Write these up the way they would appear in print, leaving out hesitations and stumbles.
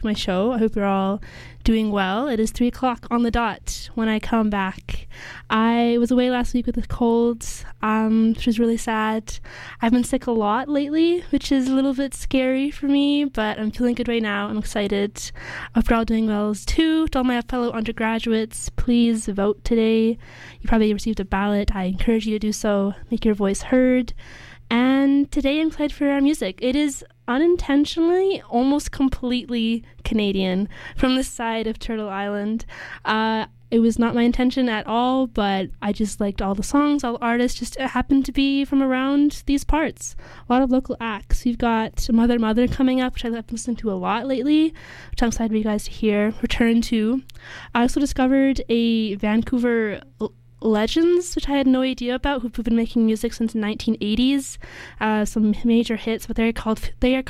to my show. I hope you're all doing well. It is 3 o'clock on the dot when I come back. I was away last week with a cold, which was really sad. I've been sick a lot lately, which is a little bit scary for me, but I'm feeling good right now. I'm excited. I hope you're all doing well too. To all my fellow undergraduates, please vote today. You probably received a ballot. I encourage you to do so. Make your voice heard. And today I'm excited for our music. It is unintentionally almost completely Canadian from the side of Turtle Island. It was not my intention at all, but I just liked all the songs, all the artists just happened to be from around these parts. A lot of local acts. We've got Mother Mother coming up, which I've been listening to a lot lately, which I'm excited for you guys to hear. Return to. I also discovered a Vancouver legends, which I had no idea about, who've been making music since the 1980s. Some major hits, but they are called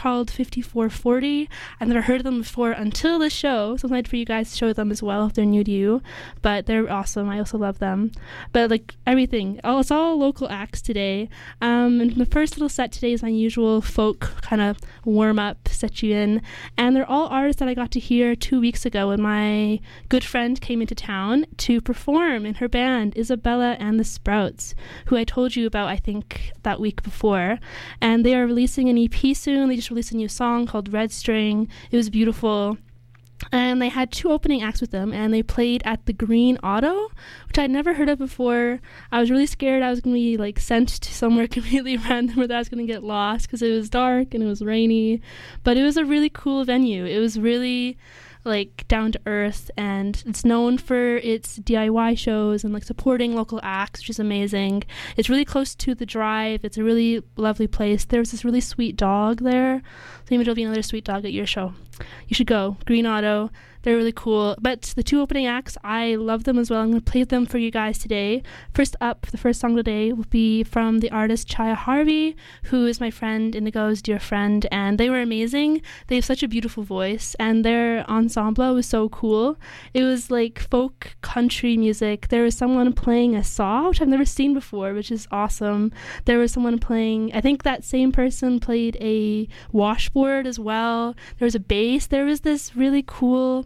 5440. I've never heard of them before until this show, so I'm excited for you guys to show them as well if they're new to you. But they're awesome. I also love them. But like everything, it's all local acts today. And the first little set today is my usual folk kind of warm up, set you in. And they're all artists that I got to hear 2 weeks ago when my good friend came into town to perform in her band, Isabella and the Sprouts, who I told you about, I think, that week before. And they are releasing an EP soon. They just released a new song called Red String. It was beautiful. And they had 2 opening acts with them, and they played at the Green Auto, which I'd never heard of before. I was really scared I was going to be like sent to somewhere completely random where that I was going to get lost because it was dark and it was rainy. But it was a really cool venue. It was really like down to earth, and it's known for its DIY shows and like supporting local acts, which is amazing. It's really close to the drive. It's a really lovely place. There's this really sweet dog there, so maybe there'll be another sweet dog at your show. You should go. Green Auto. They're really cool. But the 2 opening acts, I love them as well. I'm going to play them for you guys today. First up, the first song today will be from the artist Chaya Harvey, who is my friend, Indigo's dear friend, and they were amazing. They have such a beautiful voice, and their ensemble was so cool. It was like folk country music. There was someone playing a saw, which I've never seen before, which is awesome. There was someone playing, I think that same person played a washboard as well. There was a bass. There was this really cool,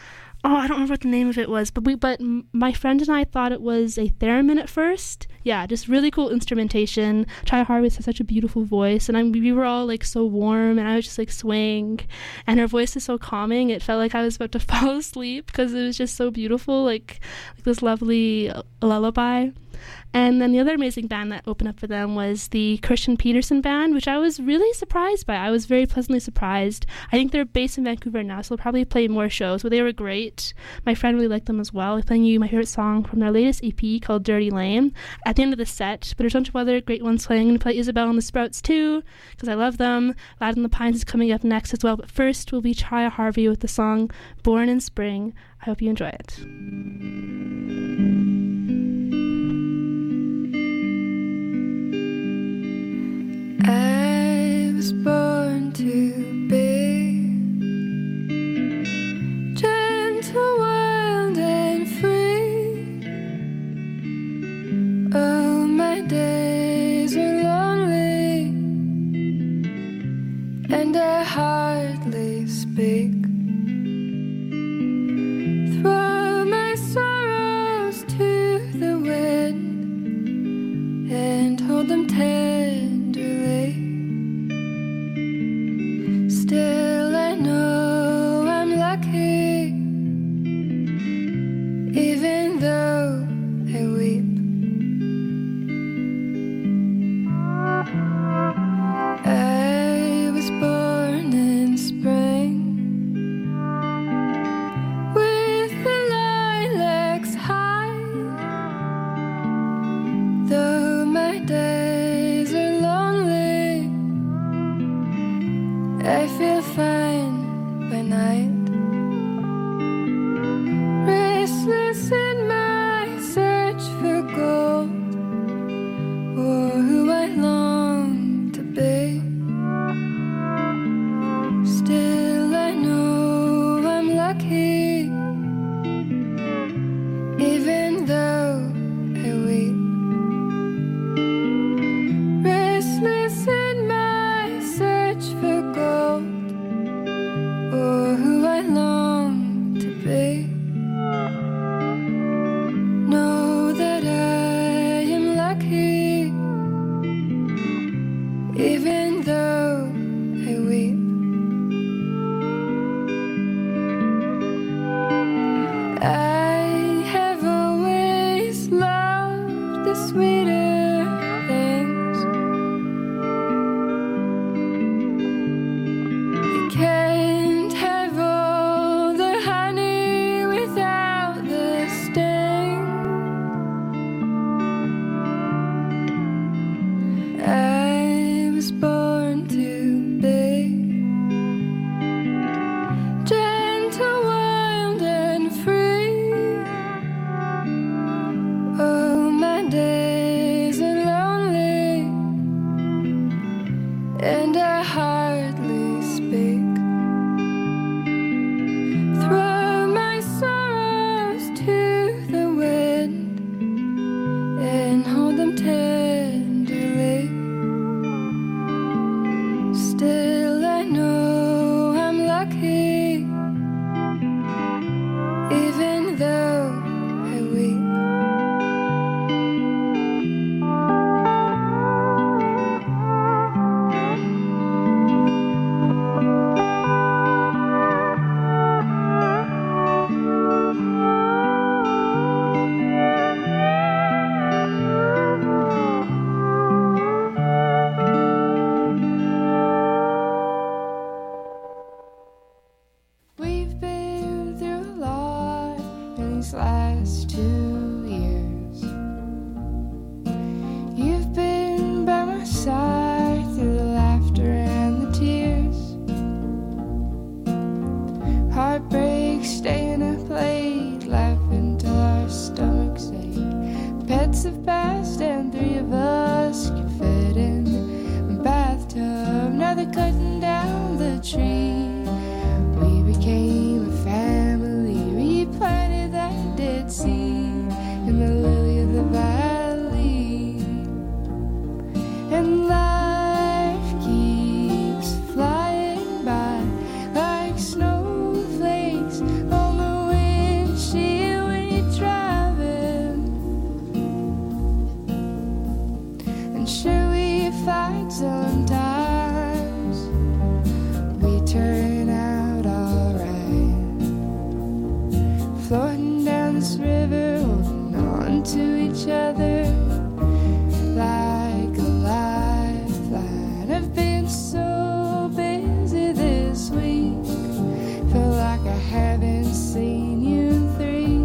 I don't remember what the name of it was, but my friend and I thought it was a theremin at first. Yeah, just really cool instrumentation. Chaya Harvey has such a beautiful voice, and we were all like so warm, and I was just like swaying, and her voice is so calming. It felt like I was about to fall asleep because it was just so beautiful, like this lovely lullaby. And then the other amazing band that opened up for them was the Christian Peterson Band, which I was really surprised by. I was very pleasantly surprised. I think they're based in Vancouver now, so they'll probably play more shows, but they were great. My friend really liked them as well. I'm playing you my favorite song from their latest EP called Dirty Lane at the end of the set, but there's a bunch of other great ones playing. I'm going to play Isabel and the Sprouts too, because I love them. Loud in the Pines is coming up next as well, but first will be Chaya Harvey with the song Born in Spring. I hope you enjoy it. I was born to be gentle, wild and free. Oh, my days are lonely, and I hardly speak. Throw my sorrows to the wind and hold them tenderly. I have always loved the sweeter things. You can't have all the honey without the sting. I was born to be gentle, wild, and free. Oh, my days are lonely, and I hardly speak. Throw my sorrows to the wind and hold them tenderly. Still I know I'm lucky, even though I weep. We've been through a lot in these last 2 years. You've been by my side through the laughter and the tears. Heartbreak staying up late, laughing till our stomachs ache. Pets have passed and 3 of us get fed in a bathtub. Now they're cutting down the tree. We became a family. We planted that dead seed in the lily of the valley. And life keeps flying by like snowflakes on the windshield when you're driving. And sure, we fight sometimes. We turn out alright. Floating down this river, holding on to each other like a lifeline. I've been so busy this week, feel like I haven't seen you in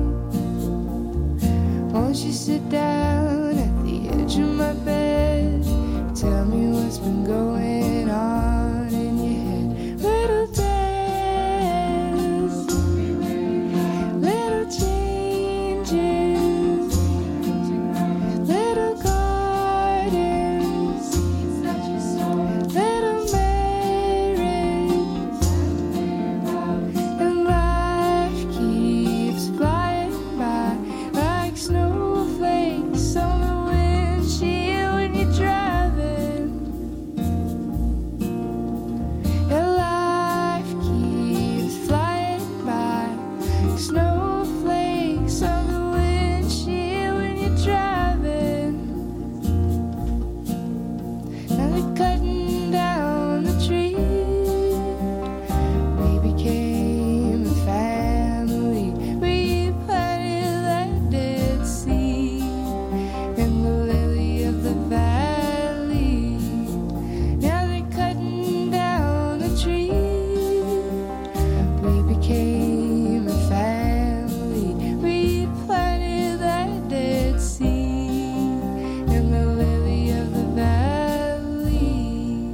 3. Won't you sit down at the edge of my bed? Tell me what's been going on in your head. Little days, little changes, little gardens, little marriage, and life keeps flying by like snowflakes on the windshield when you're driving. And life keeps flying by like snowflakes on the windshield when you're driving. Now they're cutting down the tree. We became a family. We planted that dead seed in the lily of the valley. Now they're cutting down the tree. We became a family. We planted that dead seed in the lily of the valley.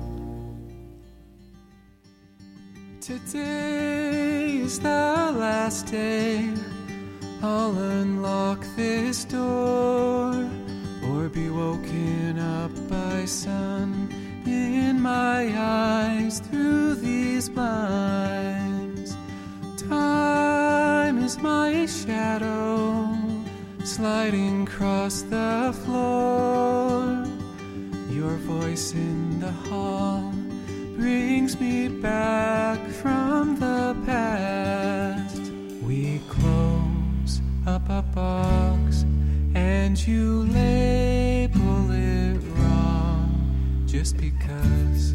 Today is the last day. I'll unlock this door or be woken up by sun in my eyes through these blinds. Time is my shadow sliding across the floor. Your voice in the hall brings me back from the past. We close up a box and you label it wrong just because.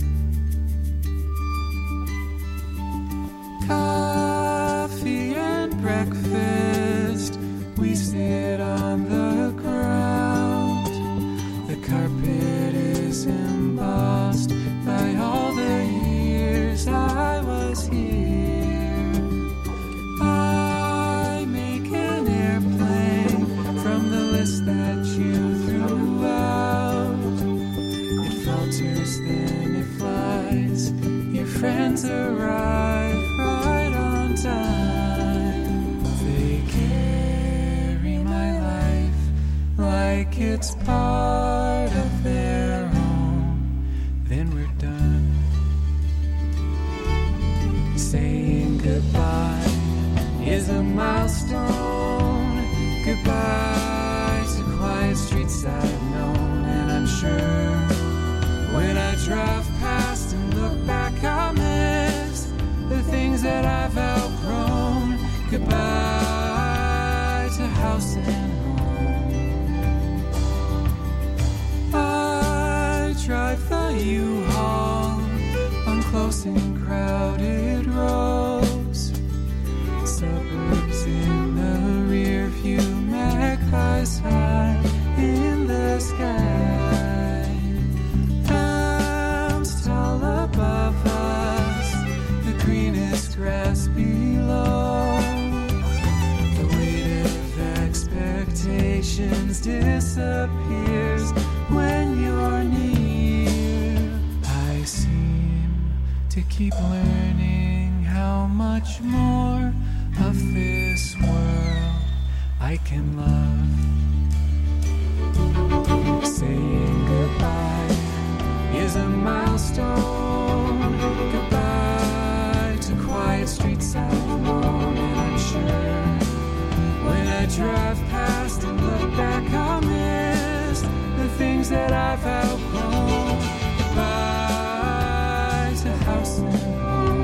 Coffee and breakfast next part of their home, then we're done. Saying goodbye is a milestone. Goodbye to quiet streets I've known. And I'm sure when I drive past and look back, I'll miss the things that I've outgrown. Goodbye to house and home. I drive the U-Haul on close and crowded roads, suburbs in the rear view, magpies high in the sky, mountains tall above us, the greenest grass below. The weight of expectations disappears when you're near. I seem to keep learning how much more of this world I can love. Saying goodbye is a milestone. Goodbye to quiet streets I've known. And I'm sure when I drive past and look back, I'll miss the things that I've outgrown. Goodbye to house and home.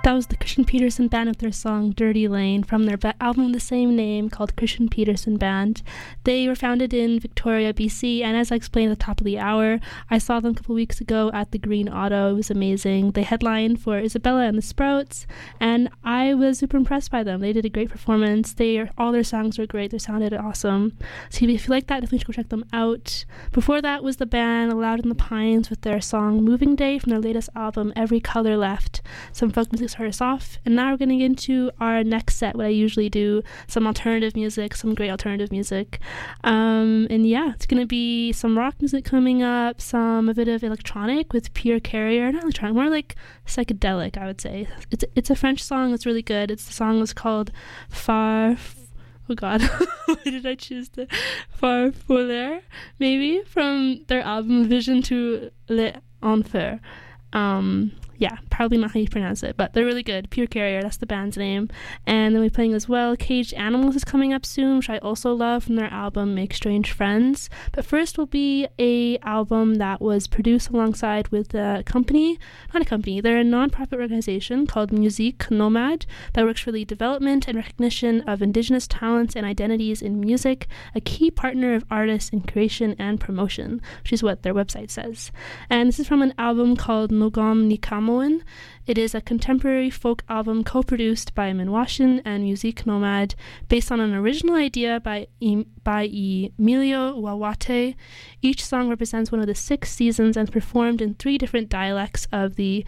That was the Christian Peterson Band with their song Dirty Lane from their album of the same name called Christian Peterson Band. They were founded in Victoria, BC, and as I explained at the top of the hour, I saw them a couple weeks ago at the Green Auto. It was amazing. They headlined for Isabella and the Sprouts, and I was super impressed by them. They did a great performance. All their songs were great. They sounded awesome. So if you like that, definitely go check them out. Before that was the band Loud in the Pines with their song Moving Day from their latest album Every Color Left. Some folk music started us off, and now we're getting into our next set, what I usually do, some alternative music, some great alternative music. And yeah, it's going to be some rock music coming up, a bit of electronic with Pure Carrier, not electronic, more like psychedelic, I would say. It's a French song, it's really good. The song was called oh god, why did I choose the Farfouler, maybe, from their album Vision to l'Enfer. Yeah, probably not how you pronounce it, but they're really good. Pure Carrier, that's the band's name. And then we're playing as well Caged Animals is coming up soon, which I also love, from their album Make Strange Friends. But first will be a album that was produced alongside with they're a non-profit organization called Musique Nomade that works for the development and recognition of indigenous talents and identities in music, a key partner of artists in creation and promotion, which is what their website says. And this is from an album called Nogam Nikamoan. It is a contemporary folk album co-produced by Minwashin and Musique Nomade, based on an original idea by Emilio Wawate. Each song represents one of the 6 seasons and performed in 3 different dialects of the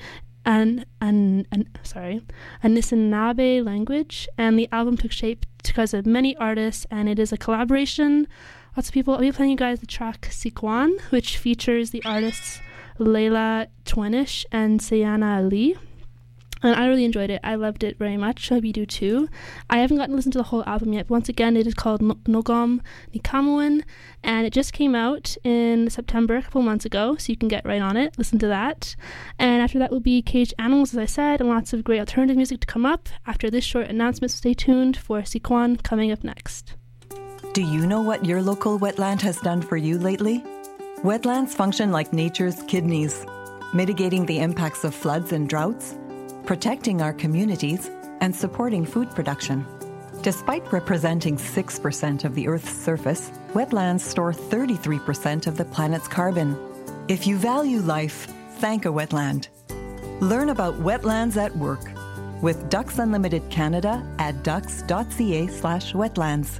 Anishinaabe language, and the album took shape because of many artists, and it is a collaboration. Lots of people. I'll be playing you guys the track Sikwan, which features the artists Layla Twenish and Sayana Ali. And I really enjoyed it. I loved it very much. I hope you do too. I haven't gotten to listen to the whole album yet, but once again, it is called Nogam Nikamoan, and it just came out in September, a couple months ago, so you can get right on it, listen to that. And after that will be Caged Animals, as I said, and lots of great alternative music to come up. After this short announcement, so stay tuned for Sikwan coming up next. Do you know what your local wetland has done for you lately? Wetlands function like nature's kidneys, mitigating the impacts of floods and droughts, protecting our communities, and supporting food production. Despite representing 6% of the Earth's surface, wetlands store 33% of the planet's carbon. If you value life, thank a wetland. Learn about wetlands at work with Ducks Unlimited Canada at ducks.ca/wetlands.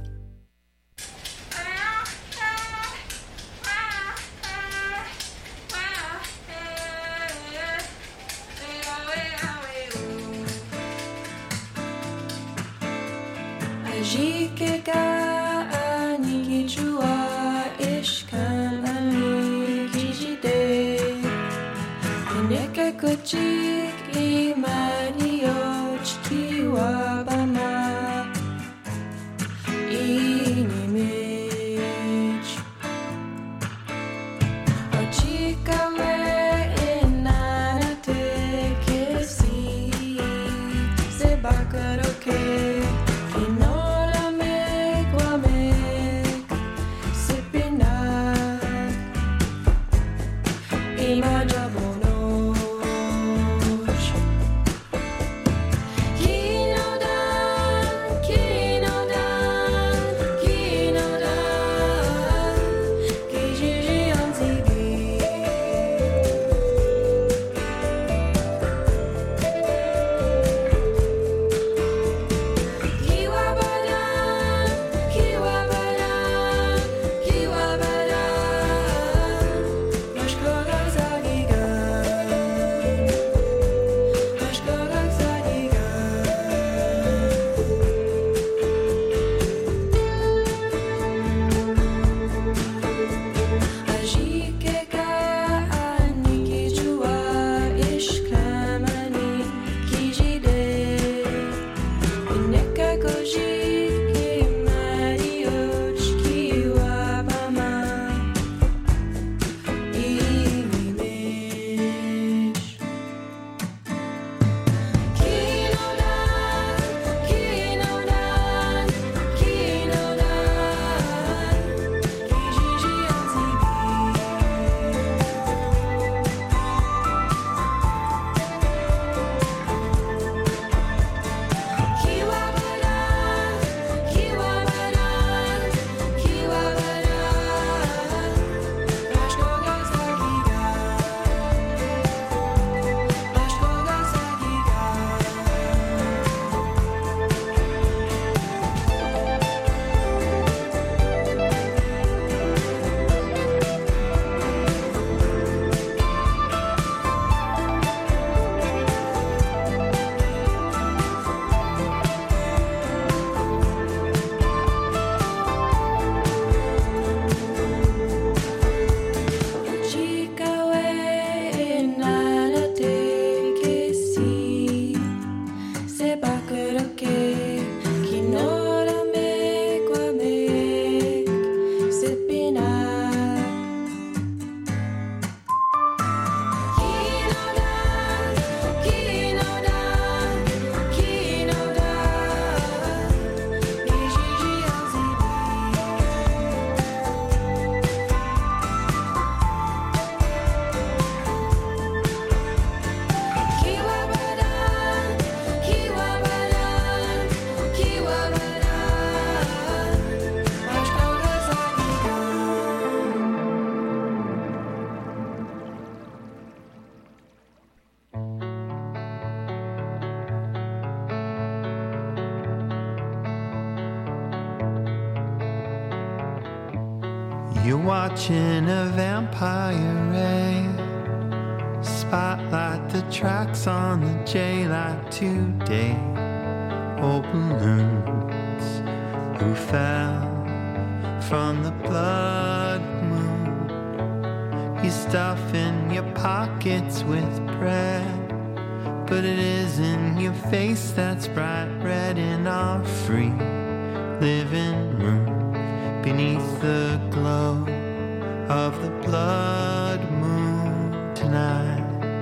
You're watching a vampire ray spotlight the tracks on the J-Light today. Oh, balloons who fell from the blood moon. You stuff in your pockets with bread, but it isn't your face that's bright red in our free living room. Beneath the glow of the blood moon tonight,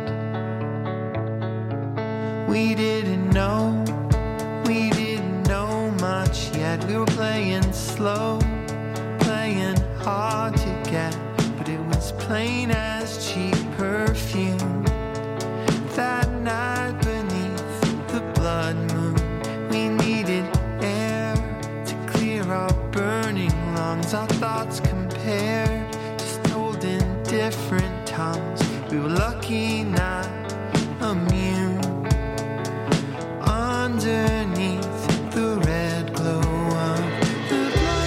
we didn't know much yet. We were playing slow, playing hard to get, but it was plain as cheap perfume. That night beneath the blood moon, we needed air to clear our burning lungs. Our thoughts compared, just told in different tongues. We were lucky, not immune. Underneath the red glow of the blood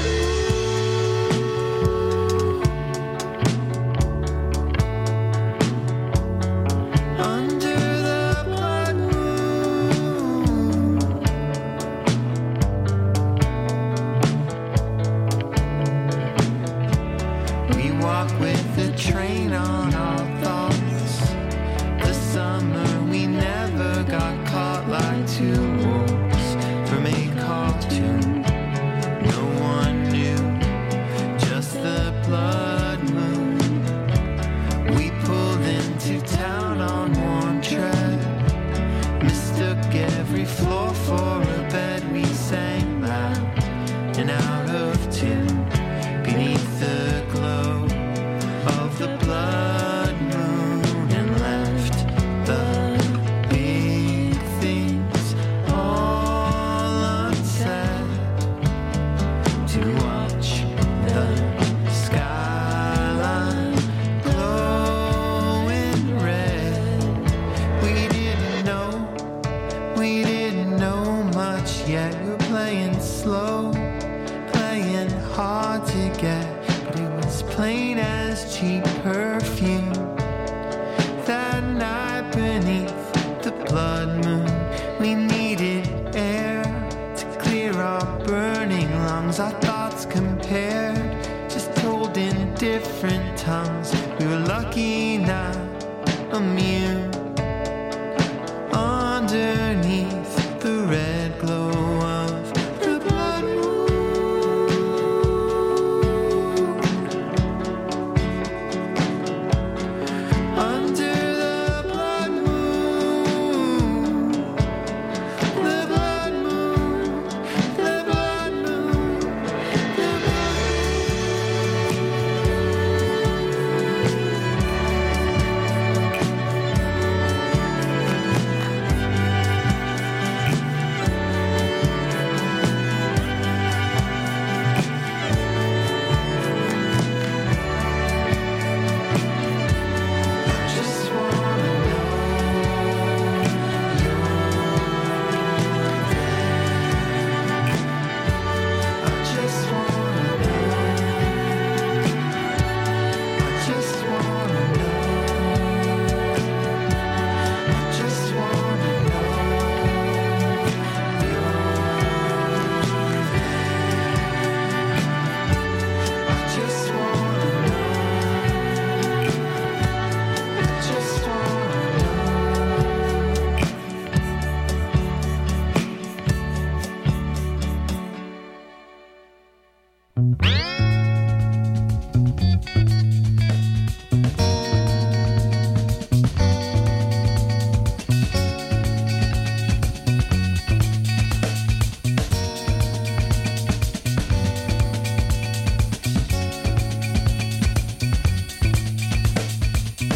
moon. Under the blood moon. We walk with the train on our thoughts. The summer we never got caught like two wolves from a cartoon. No one knew, just the blood moon. We pulled into town on warm tread, mistook every floor for a bed. We sang loud and out of tune beneath the glow of the blood moon, and left the big things all unsaid to watch the skyline glow in red. We didn't know much yet. We were playing slow, playing hard to get, but it was plain as cheap perfume. That night beneath the blood moon, we needed air to clear our burning lungs. Our thoughts compared, just told in different tongues. We were lucky,